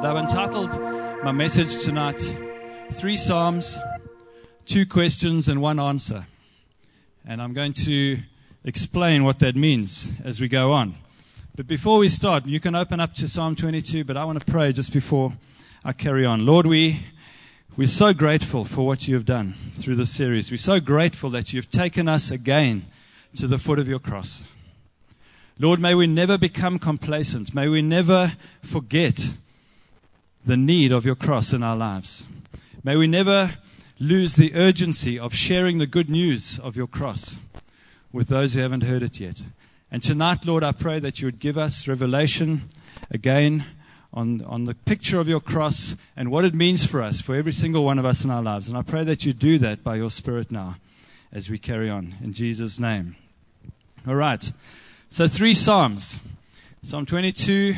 I've entitled my message tonight, 3 Psalms, 2 questions and 1 answer. And I'm going to explain what that means as we go on. But before we start, you can open up to Psalm 22, but I want to pray just before I carry on. Lord, we're so grateful for what you have done through this series. We're so grateful that you've taken us again to the foot of your cross. Lord, may we never become complacent. May we never forget the need of your cross in our lives. May we never lose the urgency of sharing the good news of your cross with those who haven't heard it yet. And tonight, Lord, I pray that you would give us revelation again on the picture of your cross and what it means for us, for every single one of us in our lives. And I pray that you do that by your Spirit now as we carry on. In Jesus' name. All right. So 3 Psalms. Psalm 22,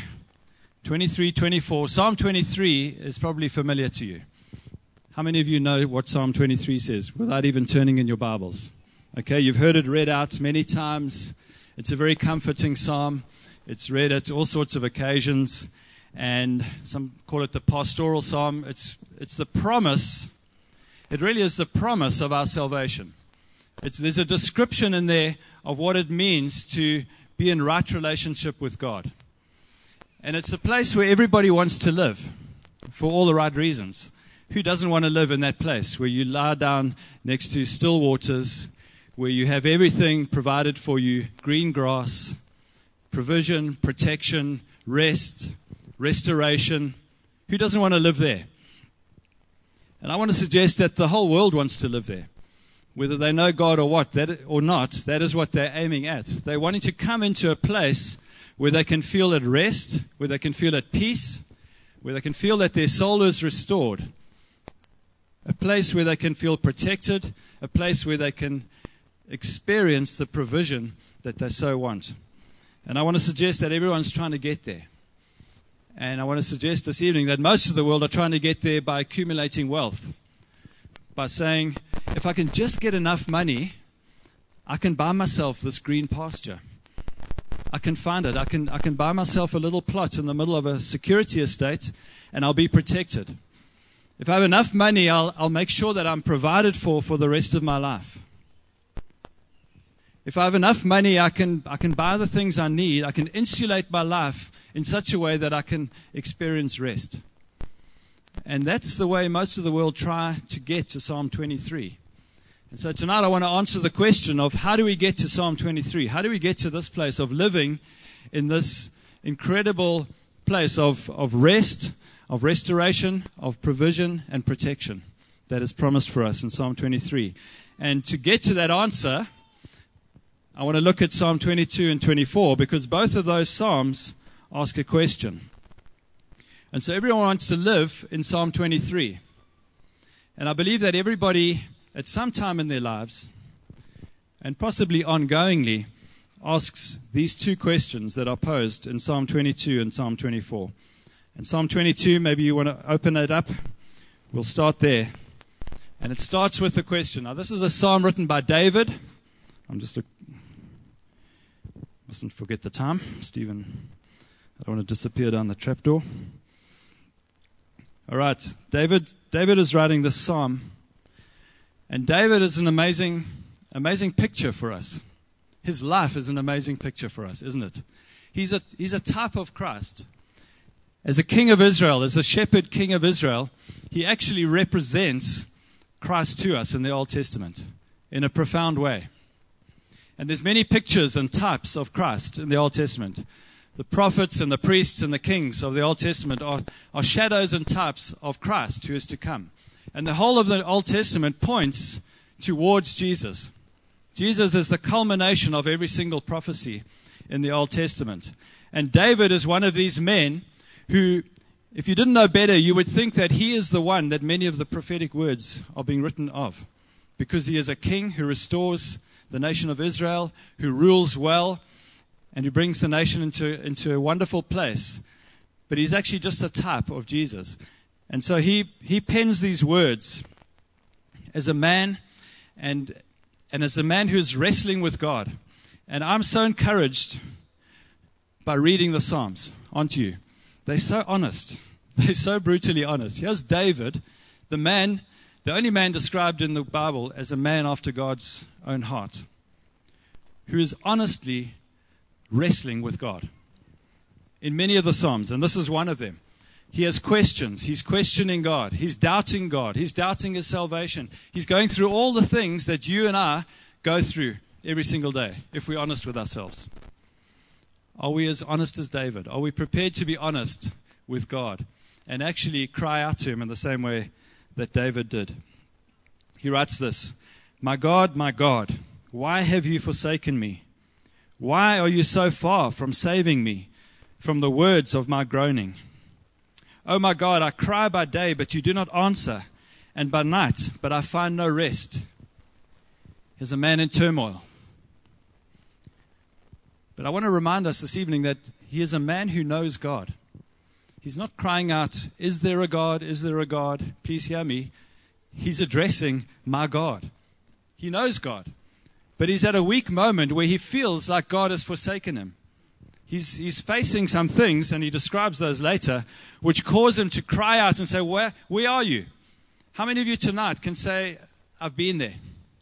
23, 24. Psalm 23 is probably familiar to you. How many of you know what Psalm 23 says without even turning in your Bibles? Okay, you've heard it read out many times. It's a very comforting psalm. It's read at all sorts of occasions. And some call it the pastoral psalm. It's the promise. It really is the promise of our salvation. There's a description in there of what it means to be in right relationship with God. And it's a place where everybody wants to live for all the right reasons. Who doesn't want to live in that place where you lie down next to still waters, where you have everything provided for you, green grass, provision, protection, rest, restoration? Who doesn't want to live there? And I want to suggest that the whole world wants to live there. Whether they know God or not, that is what they're aiming at. They're wanting to come into a place where they can feel at rest, where they can feel at peace, where they can feel that their soul is restored. A place where they can feel protected, a place where they can experience the provision that they so want. And I want to suggest that everyone's trying to get there. And I want to suggest this evening that most of the world are trying to get there by accumulating wealth. By saying, if I can just get enough money, I can buy myself this green pasture. I can find it. I can buy myself a little plot in the middle of a security estate, and I'll be protected. If I have enough money, I'll make sure that I'm provided for the rest of my life. If I have enough money, I can buy the things I need. I can insulate my life in such a way that I can experience rest. And that's the way most of the world try to get to Psalm 23. And so tonight I want to answer the question of how do we get to Psalm 23? How do we get to this place of living in this incredible place of rest, of restoration, of provision and protection that is promised for us in Psalm 23? And to get to that answer, I want to look at Psalm 22 and 24 because both of those Psalms ask a question. And so everyone wants to live in Psalm 23. And I believe that everybody at some time in their lives, and possibly ongoingly, asks these 2 questions that are posed in Psalm 22 and Psalm 24. And Psalm 22, maybe you want to open it up. We'll start there. And it starts with the question. Now, this is a psalm written by David. Mustn't forget the time. Stephen, I don't want to disappear down the trapdoor. All right, David is writing this psalm, and David is an amazing picture for us. His life is an amazing picture for us, isn't it? He's a type of Christ. As a king of Israel, as a shepherd king of Israel, he actually represents Christ to us in the Old Testament in a profound way. And there's many pictures and types of Christ in the Old Testament. The prophets and the priests and the kings of the Old Testament are shadows and types of Christ who is to come. And the whole of the Old Testament points towards Jesus. Jesus is the culmination of every single prophecy in the Old Testament. And David is one of these men who, if you didn't know better, you would think that he is the one that many of the prophetic words are being written of. Because he is a king who restores the nation of Israel, who rules well, and who brings the nation into a wonderful place. But he's actually just a type of Jesus. And so he pens these words as a man and as a man who's wrestling with God. And I'm so encouraged by reading the Psalms, aren't you? They're so honest. They're so brutally honest. Here's David, the only man described in the Bible as a man after God's own heart, who is honestly wrestling with God in many of the Psalms, and this is one of them. He has questions. He's questioning God. He's doubting God. He's doubting his salvation. He's going through all the things that you and I go through every single day, if we're honest with ourselves. Are we as honest as David? Are we prepared to be honest with God and actually cry out to him in the same way that David did? He writes this, my God, why have you forsaken me? Why are you so far from saving me from the words of my groaning? Oh my God, I cry by day, but you do not answer, and by night, but I find no rest. Here's a man in turmoil. But I want to remind us this evening that he is a man who knows God. He's not crying out, is there a God? Is there a God? Please hear me. He's addressing my God. He knows God. But he's at a weak moment where he feels like God has forsaken him. He's facing some things, and he describes those later, which cause him to cry out and say, where are you? How many of you tonight can say, I've been there?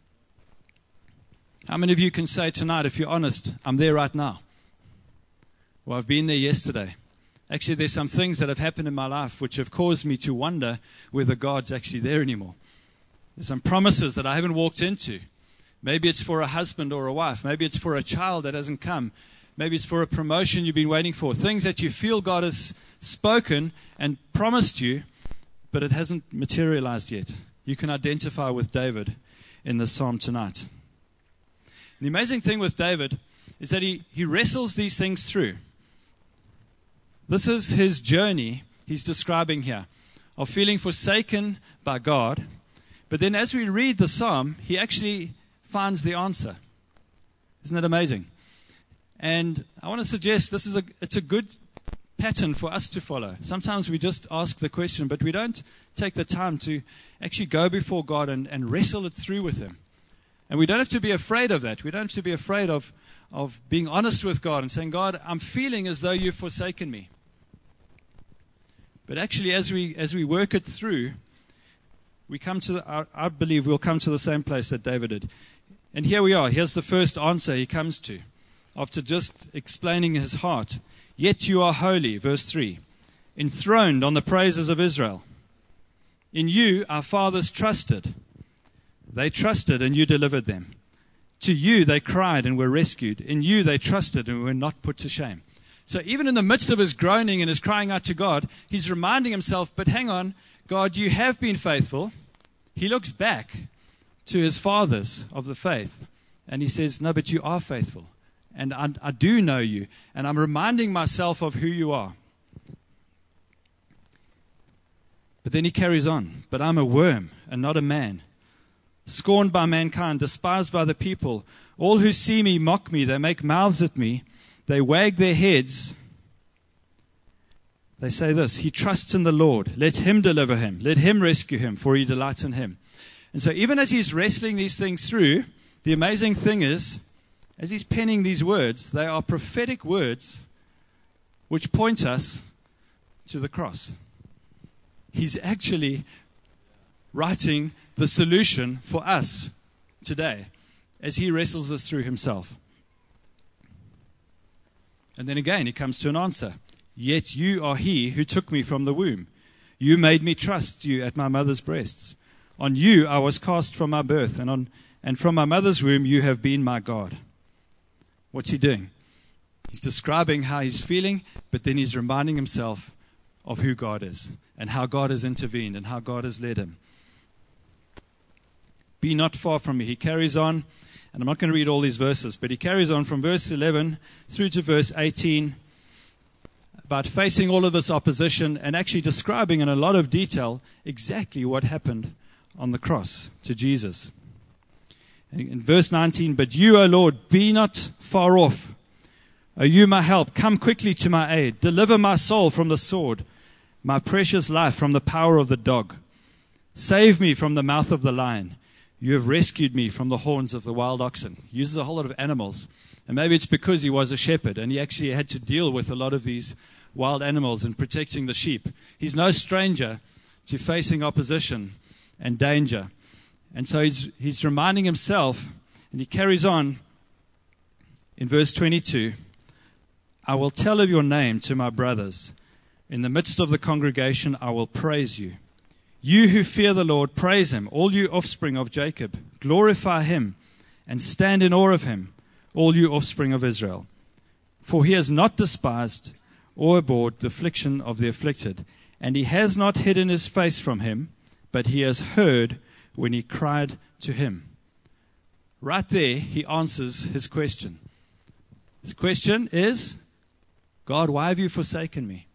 How many of you can say tonight, if you're honest, I'm there right now? Well, I've been there yesterday. Actually, there's some things that have happened in my life which have caused me to wonder whether God's actually there anymore. There's some promises that I haven't walked into. Maybe it's for a husband or a wife. Maybe it's for a child that hasn't come. Maybe it's for a promotion you've been waiting for. Things that you feel God has spoken and promised you, but it hasn't materialized yet. You can identify with David in this psalm tonight. The amazing thing with David is that he wrestles these things through. This is his journey he's describing here, of feeling forsaken by God. But then as we read the psalm, he actually finds the answer. Isn't that amazing? And I want to suggest it's a good pattern for us to follow. Sometimes we just ask the question, but we don't take the time to actually go before God and wrestle it through with him. And we don't have to be afraid of that. We don't have to be afraid of being honest with God and saying, God, I'm feeling as though you've forsaken me. But actually, as we work it through, I believe we'll come to the same place that David did. And here we are. Here's the first answer he comes to. After just explaining his heart, yet you are holy, verse 3, enthroned on the praises of Israel. In you our fathers trusted. They trusted and you delivered them. To you they cried and were rescued. In you they trusted and were not put to shame. So even in the midst of his groaning and his crying out to God, he's reminding himself, but hang on, God, you have been faithful. He looks back to his fathers of the faith and he says, no, but you are faithful. And I do know you. And I'm reminding myself of who you are. But then he carries on. But I'm a worm and not a man. Scorned by mankind, despised by the people. All who see me mock me. They make mouths at me. They wag their heads. They say this, he trusts in the Lord. Let him deliver him. Let him rescue him, for he delights in him. And so even as he's wrestling these things through, the amazing thing is, as he's penning these words, they are prophetic words which point us to the cross. He's actually writing the solution for us today as he wrestles this through himself. And then again, he comes to an answer. Yet you are he who took me from the womb. You made me trust you at my mother's breasts. On you I was cast from my birth, and from my mother's womb you have been my God. What's he doing? He's describing how he's feeling, but then he's reminding himself of who God is and how God has intervened and how God has led him. Be not far from me. He carries on, and I'm not going to read all these verses, but he carries on from verse 11 through to verse 18 about facing all of this opposition and actually describing in a lot of detail exactly what happened on the cross to Jesus. In verse 19, but you, O Lord, be not far off. O you, my help, come quickly to my aid. Deliver my soul from the sword, my precious life from the power of the dog. Save me from the mouth of the lion. You have rescued me from the horns of the wild oxen. He uses a whole lot of animals. And maybe it's because he was a shepherd and he actually had to deal with a lot of these wild animals and protecting the sheep. He's no stranger to facing opposition and danger. And so he's reminding himself, and he carries on in verse 22, I will tell of your name to my brothers. In the midst of the congregation, I will praise you. You who fear the Lord, praise him. All you offspring of Jacob, glorify him and stand in awe of him, all you offspring of Israel. For he has not despised or abhorred the affliction of the afflicted, and he has not hidden his face from him, but he has heard when he cried to him. Right there, he answers his question. His question is, God, why have you forsaken me?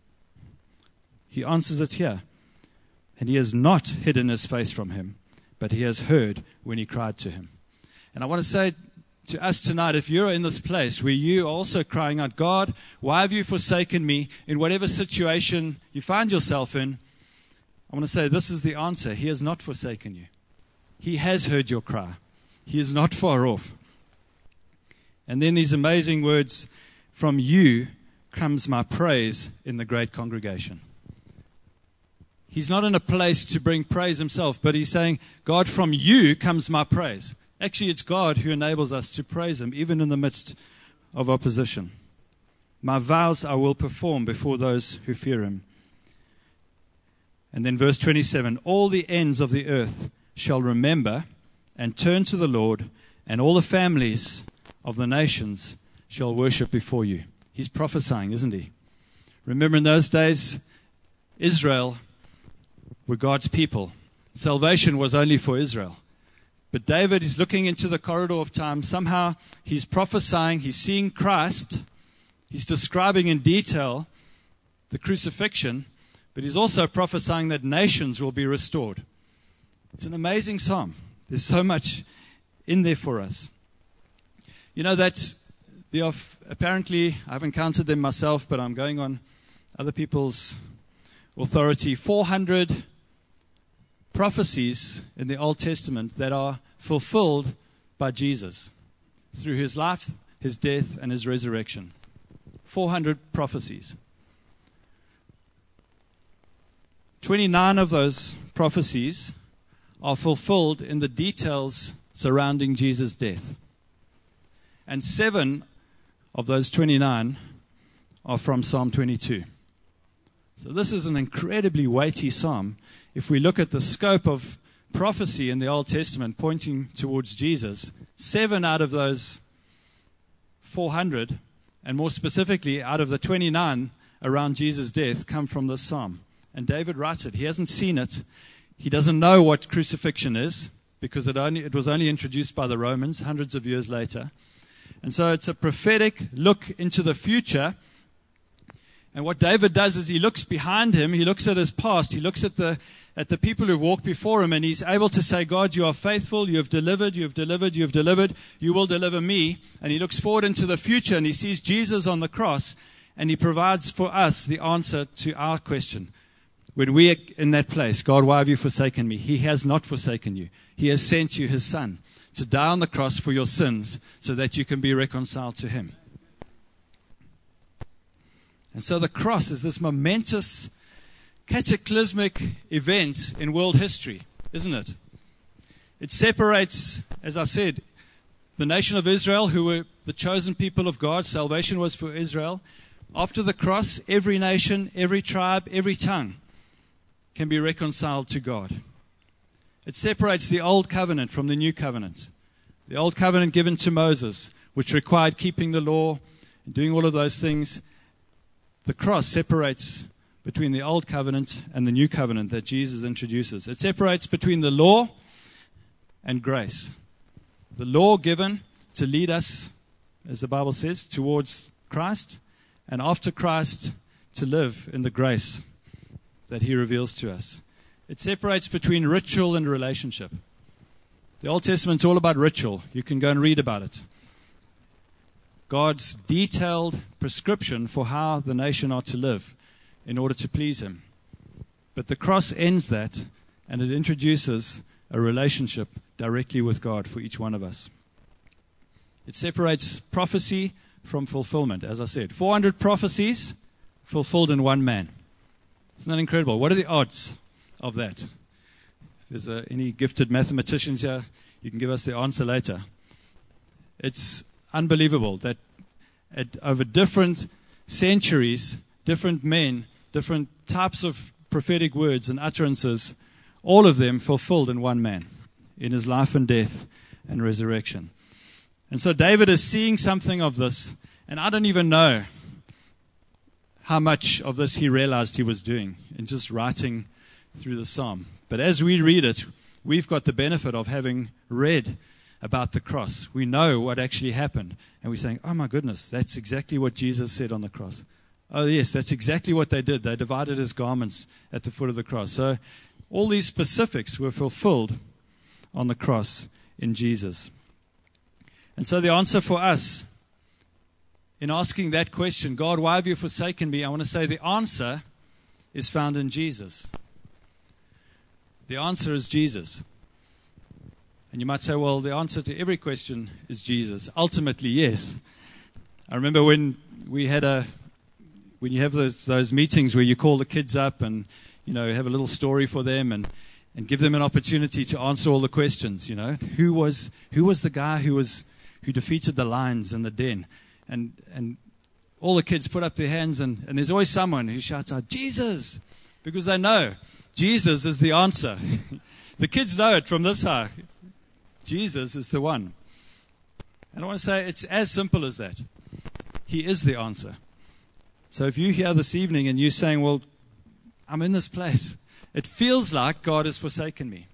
He answers it here. And he has not hidden his face from him, but he has heard when he cried to him. And I want to say to us tonight, if you're in this place where you are also crying out, God, why have you forsaken me? In whatever situation you find yourself in, I want to say this is the answer. He has not forsaken you. He has heard your cry. He is not far off. And then these amazing words, from you comes my praise in the great congregation. He's not in a place to bring praise himself, but he's saying, God, from you comes my praise. Actually, it's God who enables us to praise him, even in the midst of opposition. My vows I will perform before those who fear him. And then verse 27, all the ends of the earth shall remember and turn to the Lord, and all the families of the nations shall worship before you. He's prophesying, isn't he? Remember, in those days, Israel were God's people. Salvation was only for Israel. But David is looking into the corridor of time. Somehow he's prophesying, he's seeing Christ. He's describing in detail the crucifixion, but he's also prophesying that nations will be restored. It's an amazing psalm. There's so much in there for us. You know that apparently, I haven't counted them myself, but I'm going on other people's authority. 400 prophecies in the Old Testament that are fulfilled by Jesus through his life, his death, and his resurrection. 400 prophecies. 29 of those prophecies are fulfilled in the details surrounding Jesus' death. And 7 of those 29 are from Psalm 22. So this is an incredibly weighty psalm. If we look at the scope of prophecy in the Old Testament pointing towards Jesus, 7 out of those 400, and more specifically out of the 29 around Jesus' death, come from this psalm. And David writes it. He hasn't seen it. He doesn't know what crucifixion is because it was only introduced by the Romans hundreds of years later. And so it's a prophetic look into the future. And what David does is he looks behind him, he looks at his past, he looks at the people who walked before him, and he's able to say, God, you are faithful, you have delivered, you have delivered, you have delivered, you will deliver me. And he looks forward into the future, and he sees Jesus on the cross, and he provides for us the answer to our question. When we are in that place, God, why have you forsaken me? He has not forsaken you. He has sent you his Son to die on the cross for your sins so that you can be reconciled to him. And so the cross is this momentous, cataclysmic event in world history, isn't it? It separates, as I said, the nation of Israel, who were the chosen people of God. Salvation was for Israel. After the cross, every nation, every tribe, every tongue can be reconciled to God. It separates the old covenant from the new covenant. The old covenant given to Moses, which required keeping the law and doing all of those things. The cross separates between the old covenant and the new covenant that Jesus introduces. It separates between the law and grace. The law given to lead us, as the Bible says, towards Christ, and after Christ to live in the grace that he reveals to us. It separates between ritual and relationship. The Old Testament's all about ritual. You can go and read about it. God's detailed prescription for how the nation ought to live in order to please him. But the cross ends that, and it introduces a relationship directly with God for each one of us. It separates prophecy from fulfillment, as I said. 400 prophecies fulfilled in one man. Isn't that incredible? What are the odds of that? If there's any gifted mathematicians here, you can give us the answer later. It's unbelievable that over different centuries, different men, different types of prophetic words and utterances, all of them fulfilled in one man, in his life and death and resurrection. And so David is seeing something of this, and I don't even know how much of this he realized he was doing in just writing through the psalm. But as we read it, we've got the benefit of having read about the cross. We know what actually happened, and we're saying, oh my goodness, that's exactly what Jesus said on the cross. Oh yes, that's exactly what they did. They divided his garments at the foot of the cross. So all these specifics were fulfilled on the cross in Jesus. And so the answer for us in asking that question, God, why have you forsaken me? I want to say the answer is found in Jesus. The answer is Jesus. And you might say, well, the answer to every question is Jesus. Ultimately, yes. I remember when you have those meetings where you call the kids up and, have a little story for them and give them an opportunity to answer all the questions, Who was the guy who defeated the lions in the den? And all the kids put up their hands, and there's always someone who shouts out, Jesus! Because they know Jesus is the answer. The kids know it from this high. Jesus is the one. And I want to say it's as simple as that. He is the answer. So if you're here this evening and you're saying, well, I'm in this place, it feels like God has forsaken me.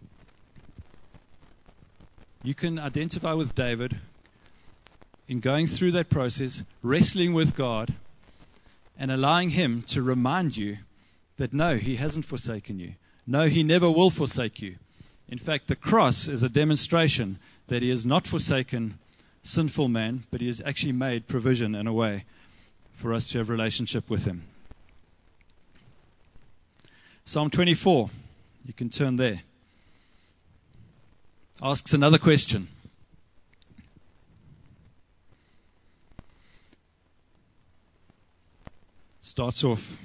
You can identify with David in going through that process, wrestling with God, and allowing him to remind you that no, he hasn't forsaken you. No, he never will forsake you. In fact, the cross is a demonstration that he has not forsaken sinful man, but he has actually made provision in a way for us to have relationship with him. Psalm 24, you can turn there, asks another question. Starts off,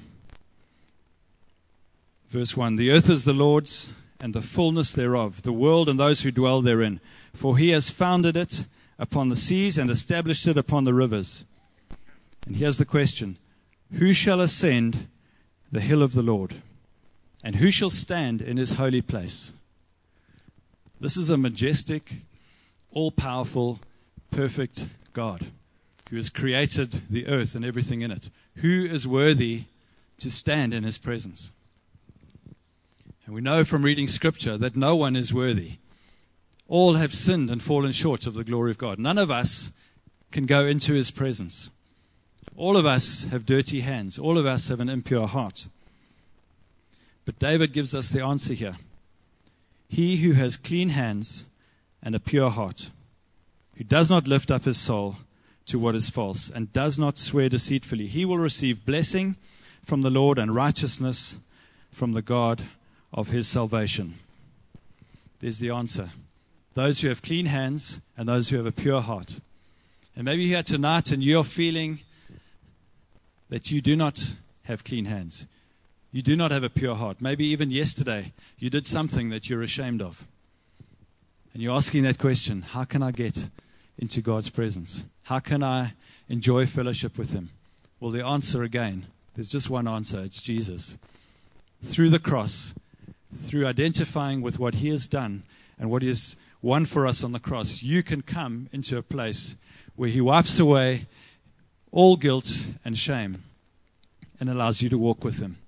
verse 1, the earth is the Lord's, and the fullness thereof, the world and those who dwell therein. For he has founded it upon the seas and established it upon the rivers. And here's the question. Who shall ascend the hill of the Lord? And who shall stand in his holy place? This is a majestic, all-powerful, perfect God who has created the earth and everything in it. Who is worthy to stand in his presence? And we know from reading Scripture that no one is worthy. All have sinned and fallen short of the glory of God. None of us can go into his presence. All of us have dirty hands. All of us have an impure heart. But David gives us the answer here. He who has clean hands and a pure heart, who does not lift up his soul to what is false and does not swear deceitfully, he will receive blessing from the Lord and righteousness from the God of his salvation. There's the answer. Those who have clean hands and those who have a pure heart. And maybe you're here tonight and you're feeling that you do not have clean hands. You do not have a pure heart. Maybe even yesterday you did something that you're ashamed of. And you're asking that question, how can I get into God's presence? How can I enjoy fellowship with him? Well, the answer again, there's just one answer. It's Jesus. Through the cross, through identifying with what he has done and what he has won for us on the cross, you can come into a place where he wipes away all guilt and shame and allows you to walk with him.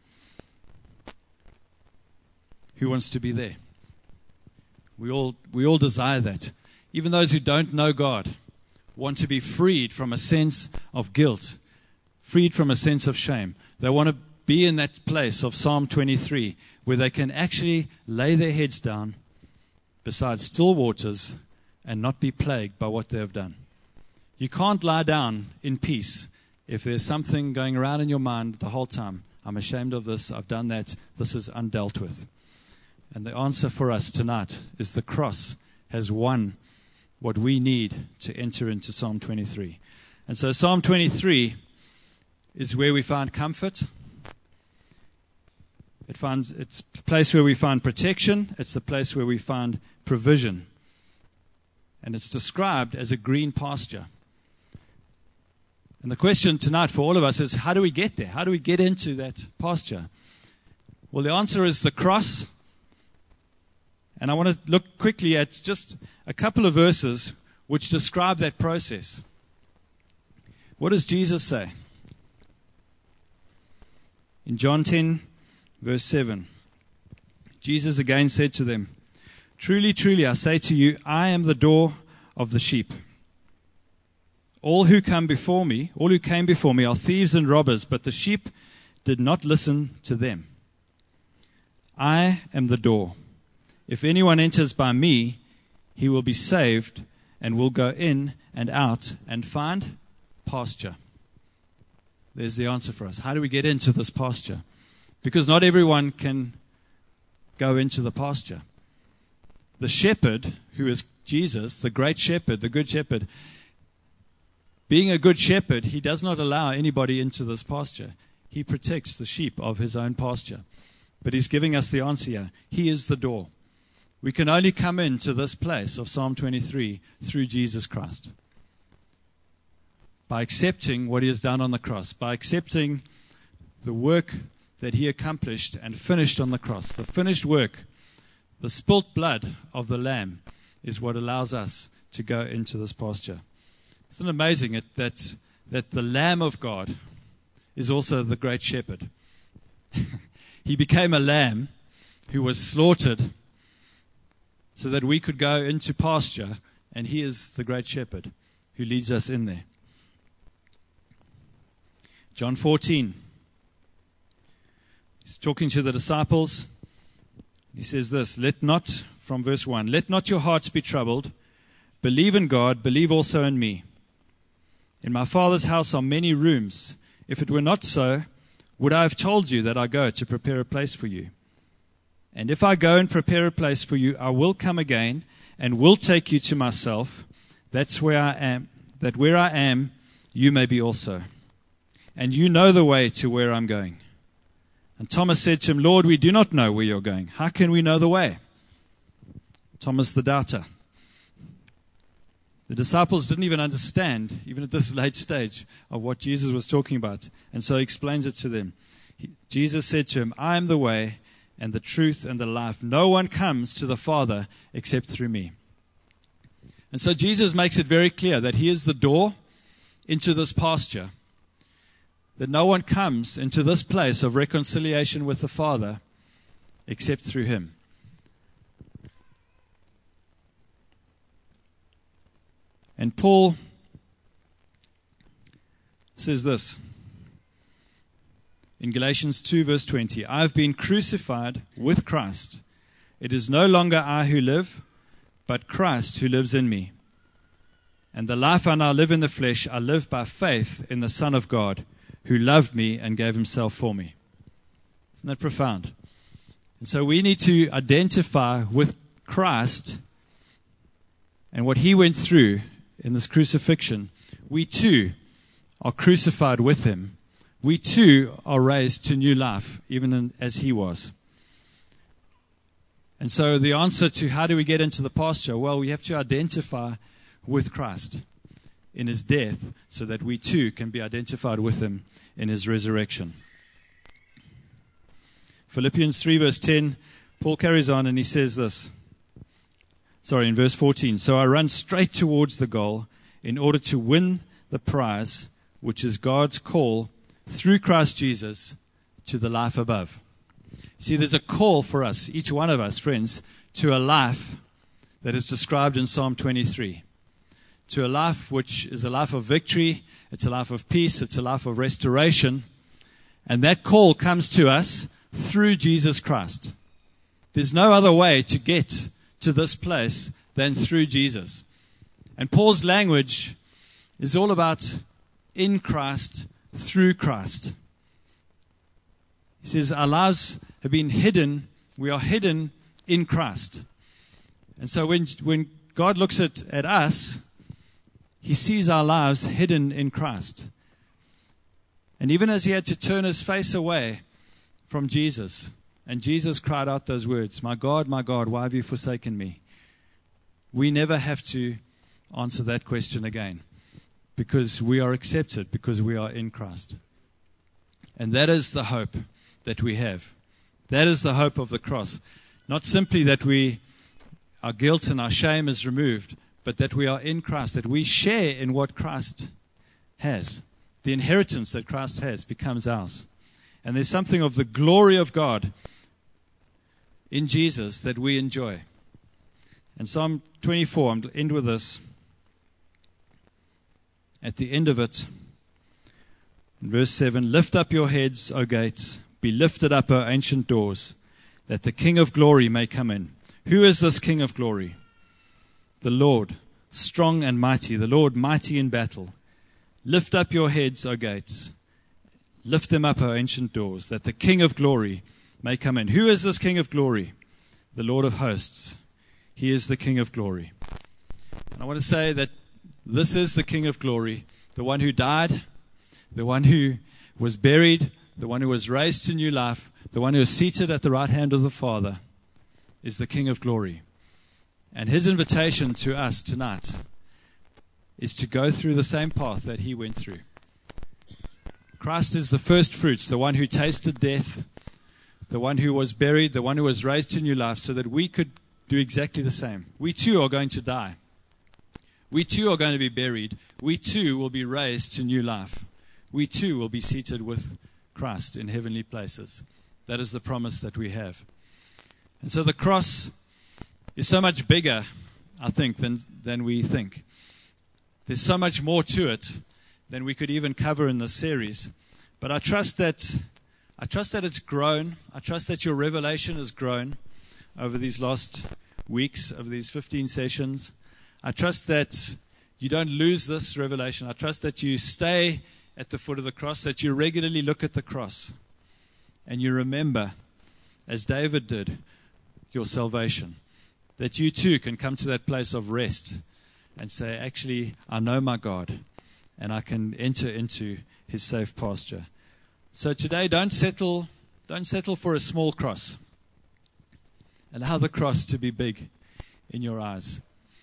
Who wants to be there? We all desire that. Even those who don't know God want to be freed from a sense of guilt, freed from a sense of shame. They want to be in that place of Psalm 23 where they can actually lay their heads down beside still waters and not be plagued by what they have done. You can't lie down in peace if there's something going around in your mind the whole time. I'm ashamed of this. I've done that. This is undealt with. And the answer for us tonight is the cross has won what we need to enter into Psalm 23. And so Psalm 23 is where we find comfort. It's a place where we find protection. It's a place where we find provision. And it's described as a green pasture. And the question tonight for all of us is, how do we get there? How do we get into that pasture? Well, the answer is the cross. And I want to look quickly at just a couple of verses which describe that process. What does Jesus say? In John 10, verse 7, Jesus again said to them, "Truly, truly, I say to you, I am the door of the sheep. All who came before me are thieves and robbers, but the sheep did not listen to them. I am the door. If anyone enters by me, he will be saved and will go in and out and find pasture." There's the answer for us. How do we get into this pasture? Because not everyone can go into the pasture. The shepherd, who is Jesus, the great shepherd, the good shepherd, being a good shepherd, he does not allow anybody into this pasture. He protects the sheep of his own pasture. But he's giving us the answer here. He is the door. We can only come into this place of Psalm 23 through Jesus Christ. By accepting what he has done on the cross, by accepting the work that he accomplished and finished on the cross. The finished work, the spilt blood of the Lamb, is what allows us to go into this pasture. Isn't it amazing that the Lamb of God is also the great shepherd? He became a lamb who was slaughtered so that we could go into pasture, and he is the great shepherd who leads us in there. John 14. He's talking to the disciples. He says this, from verse 1, "Let not your hearts be troubled. Believe in God, believe also in me. In my Father's house are many rooms. If it were not so, would I have told you that I go to prepare a place for you? And if I go and prepare a place for you, I will come again and will take you to myself, that where I am, you may be also. And you know the way to where I'm going." And Thomas said to him, "Lord, we do not know where you're going. How can we know the way?" Thomas the doubter. The disciples didn't even understand, even at this late stage, of what Jesus was talking about. And so he explains it to them. Jesus said to him, "I am the way and the truth and the life. No one comes to the Father except through me." And so Jesus makes it very clear that he is the door into this pasture. That no one comes into this place of reconciliation with the Father except through him. And Paul says this in Galatians 2 verse 20, "I have been crucified with Christ. It is no longer I who live, but Christ who lives in me. And the life I now live in the flesh, I live by faith in the Son of God, who loved me and gave himself for me." Isn't that profound? And so we need to identify with Christ and what he went through in this crucifixion. We too are crucified with him. We too are raised to new life, even as he was. And so the answer to how do we get into the pasture? Well, we have to identify with Christ in his death so that we too can be identified with him in his resurrection. Philippians 3 verse 10, Paul carries on and he says this. In verse 14. "So I run straight towards the goal in order to win the prize, which is God's call through Christ Jesus to the life above." See, there's a call for us, each one of us, friends, to a life that is described in Psalm 23. To a life which is a life of victory, it's a life of peace, it's a life of restoration. And that call comes to us through Jesus Christ. There's no other way to get to this place than through Jesus. And Paul's language is all about in Christ, through Christ. He says our lives have been hidden, we are hidden in Christ. And so when God looks at us, he sees our lives hidden in Christ. And even as he had to turn his face away from Jesus, and Jesus cried out those words, my God, why have you forsaken me? We never have to answer that question again, because we are accepted, because we are in Christ. And that is the hope that we have. That is the hope of the cross. Not simply that our guilt and our shame is removed, but that we are in Christ, that we share in what Christ has. The inheritance that Christ has becomes ours. And there's something of the glory of God in Jesus that we enjoy. And Psalm 24, I'm going to end with this. At the end of it, in verse 7, lift up your heads, O gates, be lifted up, O ancient doors, that the King of glory may come in. Who is this King of glory? The Lord, strong and mighty, the Lord mighty in battle. Lift up your heads, O gates. Lift them up, O ancient doors, that the King of glory may come in. Who is this King of glory? The Lord of hosts. He is the King of glory. And I want to say that this is the King of glory, the one who died, the one who was buried, the one who was raised to new life, the one who is seated at the right hand of the Father, is the King of glory. And his invitation to us tonight is to go through the same path that he went through. Christ is the first fruits, the one who tasted death, the one who was buried, the one who was raised to new life, so that we could do exactly the same. We too are going to die. We too are going to be buried. We too will be raised to new life. We too will be seated with Christ in heavenly places. That is the promise that we have. And so the cross is so much bigger, I think, than we think. There's so much more to it than we could even cover in this series. But I trust that it's grown. I trust that your revelation has grown over these last weeks, over these 15 sessions. I trust that you don't lose this revelation. I trust that you stay at the foot of the cross, that you regularly look at the cross, and you remember, as David did, your salvation. That you too can come to that place of rest and say, actually, I know my God, and I can enter into his safe pasture. So today, don't settle for a small cross. Allow the cross to be big in your eyes.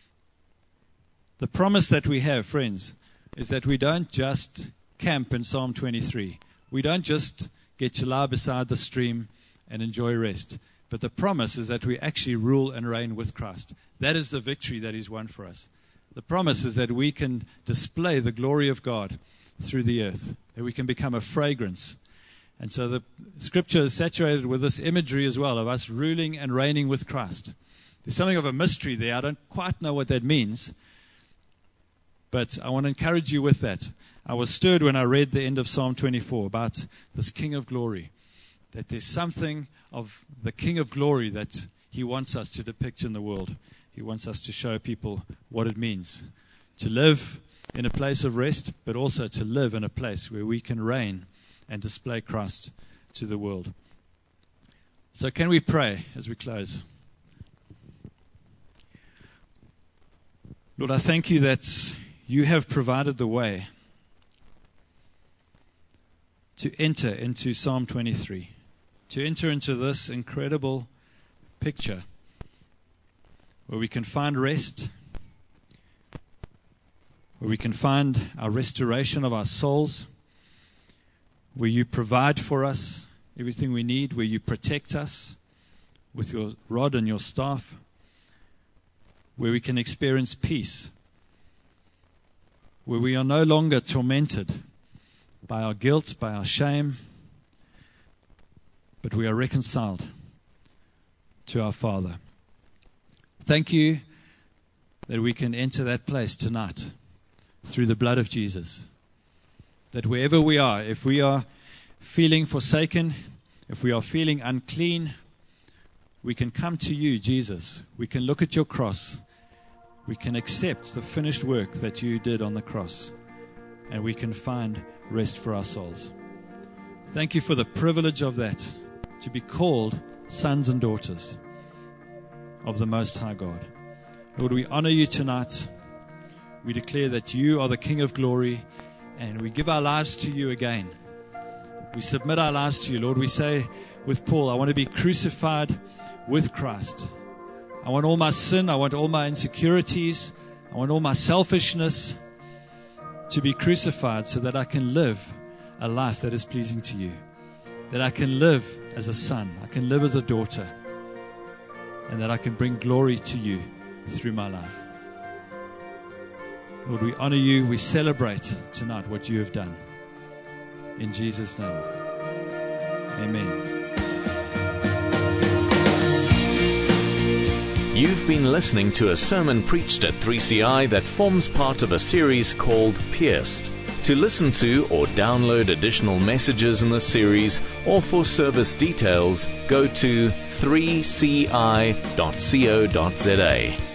The promise that we have, friends, is that we don't just camp in Psalm 23. We don't just get to lie beside the stream and enjoy rest. But the promise is that we actually rule and reign with Christ. That is the victory that he's won for us. The promise is that we can display the glory of God through the earth, that we can become a fragrance. And so the scripture is saturated with this imagery as well of us ruling and reigning with Christ. There's something of a mystery there. I don't quite know what that means, but I want to encourage you with that. I was stirred when I read the end of Psalm 24 about this King of glory, that there's something of the King of glory that he wants us to depict in the world. He wants us to show people what it means to live in a place of rest, but also to live in a place where we can reign and display Christ to the world. So can we pray as we close? Lord, I thank you that you have provided the way to enter into Psalm 23, to enter into this incredible picture where we can find rest, where we can find our restoration of our souls, where you provide for us everything we need, where you protect us with your rod and your staff, where we can experience peace, where we are no longer tormented by our guilt, by our shame, but we are reconciled to our Father. Thank you that we can enter that place tonight through the blood of Jesus. That wherever we are, if we are feeling forsaken, if we are feeling unclean, we can come to you, Jesus. We can look at your cross. We can accept the finished work that you did on the cross, and we can find rest for our souls. Thank you for the privilege of that, to be called sons and daughters of the Most High God. Lord, we honor you tonight. We declare that you are the King of glory, and we give our lives to you again. We submit our lives to you, Lord. We say with Paul, I want to be crucified with Christ. I want all my sin, I want all my insecurities, I want all my selfishness to be crucified so that I can live a life that is pleasing to you. That I can live as a son, I can live as a daughter, and that I can bring glory to you through my life. Lord, we honor you, we celebrate tonight what you have done. In Jesus' name, amen. You've been listening to a sermon preached at 3CI that forms part of a series called Pierced. To listen to or download additional messages in the series or for service details, go to 3ci.co.za.